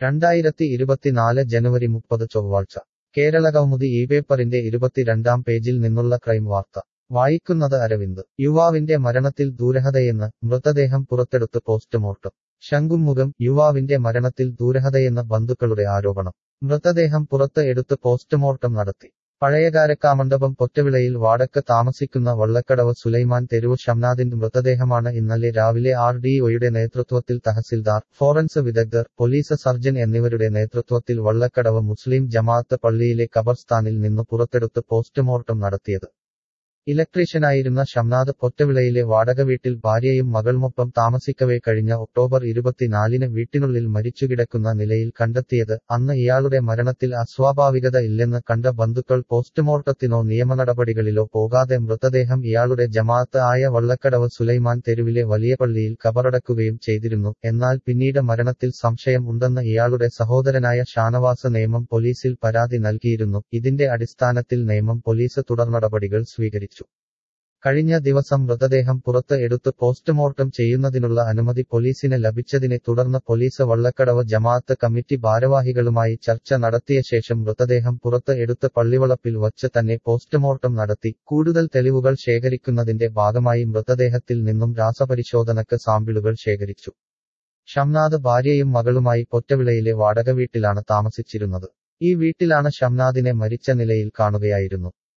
2024 ജനുവരി 30 ചൊവ്വാഴ്ച കേരളകൗമുദി ഈ പേപ്പറിന്റെ 22-ാം പേജിൽ നിന്നുള്ള ക്രൈം വാർത്ത വായിക്കുന്നത് അരവിന്ദ് യുവാവിന്റെ മരണത്തിൽ ദുരൂഹതയെന്ന് മൃതദേഹം പുറത്തെടുത്ത് പോസ്റ്റ്മോർട്ടം ശംഖുമുഖം യുവാവിന്റെ മരണത്തിൽ ദുരൂഹതയെന്ന് ബന്ധുക്കളുടെ ആരോപണം മൃതദേഹം പുറത്ത് എടുത്ത് പോസ്റ്റ്മോർട്ടം നടത്തി പഴയകാരക്കാമണ്ഡപം പൊറ്റവിളയിൽ വാടക താമസിക്കുന്ന വള്ളക്കടവ് സുലൈമാൻ തെരുവ് ഷംനാദിന്റെ മൃതദേഹമാണ് ഇന്നലെ രാവിലെ RDOയുടെ നേതൃത്വത്തിൽ തഹസിൽദാർ ഫോറൻസ് വിദഗ്ധർ പോലീസ് സർജൻ എന്നിവരുടെ നേതൃത്വത്തിൽ വള്ളക്കടവ് മുസ്ലിം ജമാഅത്ത് പള്ളിയിലെ ഖബർസ്ഥാനിൽ നിന്ന് പുറത്തെടുത്ത് പോസ്റ്റ്മോർട്ടം നടത്തിയത് ഇലക്ട്രീഷ്യനായിരുന്ന ഷംനാദ് പൊറ്റവിളയിലെ വാടക വീട്ടിൽ ഭാര്യയും മകളുമൊപ്പം താമസിക്കവേ കഴിഞ്ഞ ഒക്ടോബർ 24-ന് വീട്ടിനുള്ളിൽ മരിച്ചുകിടക്കുന്ന നിലയിൽ കണ്ടെത്തിയത് അന്ന് ഇയാളുടെ മരണത്തിൽ അസ്വാഭാവികത ഇല്ലെന്ന് കണ്ട ബന്ധുക്കൾ പോസ്റ്റ്മോർട്ടത്തിനോ നിയമനടപടികളിലോ പോകാതെ മൃതദേഹം ഇയാളുടെ ജമാഅത്ത് ആയ വള്ളക്കടവ് സുലൈമാൻ തെരുവിലെ വലിയ പള്ളിയിൽ ഖബറടക്കുകയും ചെയ്തിരുന്നു എന്നാൽ പിന്നീട് മരണത്തിൽ സംശയം ഉണ്ടെന്ന് ഇയാളുടെ സഹോദരനായ ഷാനവാസ് നേമം പോലീസിൽ പരാതി നൽകിയിരുന്നു ഇതിന്റെ അടിസ്ഥാനത്തിൽ നേമം പോലീസ് തുടർനടപടികൾ സ്വീകരിച്ചു കഴിഞ്ഞ ദിവസം മൃതദേഹം പുറത്ത് എടുത്ത് പോസ്റ്റ്മോർട്ടം ചെയ്യുന്നതിനുള്ള അനുമതി പോലീസിന് ലഭിച്ചതിനെ തുടർന്ന് പോലീസ് വള്ളക്കടവ് ജമാഅത്ത് കമ്മിറ്റി ഭാരവാഹികളുമായി ചർച്ച നടത്തിയ ശേഷം മൃതദേഹം പുറത്ത് എടുത്ത് പള്ളിവളപ്പിൽ വച്ച് തന്നെ പോസ്റ്റ്മോർട്ടം നടത്തി കൂടുതൽ തെളിവുകൾ ശേഖരിക്കുന്നതിന്റെ ഭാഗമായി മൃതദേഹത്തിൽ നിന്നും രാസപരിശോധനക്ക് സാമ്പിളുകൾ ശേഖരിച്ചു ഷംനാദ് ഭാര്യയും മകളുമായി പൊറ്റവിളയിലെ വാടക വീട്ടിലാണ് താമസിച്ചിരുന്നത് ഈ വീട്ടിലാണ് ഷംനാദിനെ മരിച്ച നിലയിൽ കാണുകയായിരുന്നു